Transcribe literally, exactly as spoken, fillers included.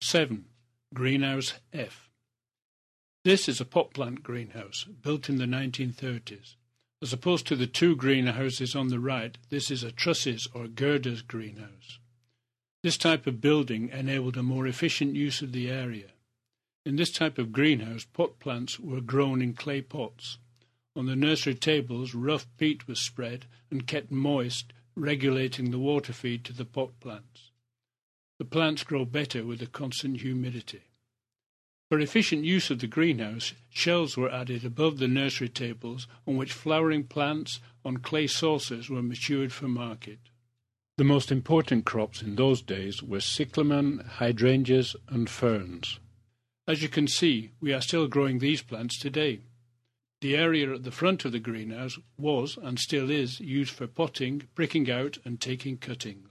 seven. Greenhouse F. This is a pot plant greenhouse, built in the nineteen thirties. As opposed to the two greenhouses on the right, this is a trusses or girders greenhouse. This type of building enabled a more efficient use of the area. In this type of greenhouse, pot plants were grown in clay pots. On the nursery tables, rough peat was spread and kept moist, regulating the water feed to the pot plants. The plants grow better with the constant humidity. For efficient use of the greenhouse, shelves were added above the nursery tables on which flowering plants on clay saucers were matured for market. The most important crops in those days were cyclamen, hydrangeas and ferns. As you can see, we are still growing these plants today. The area at the front of the greenhouse was and still is used for potting, pricking out and taking cuttings.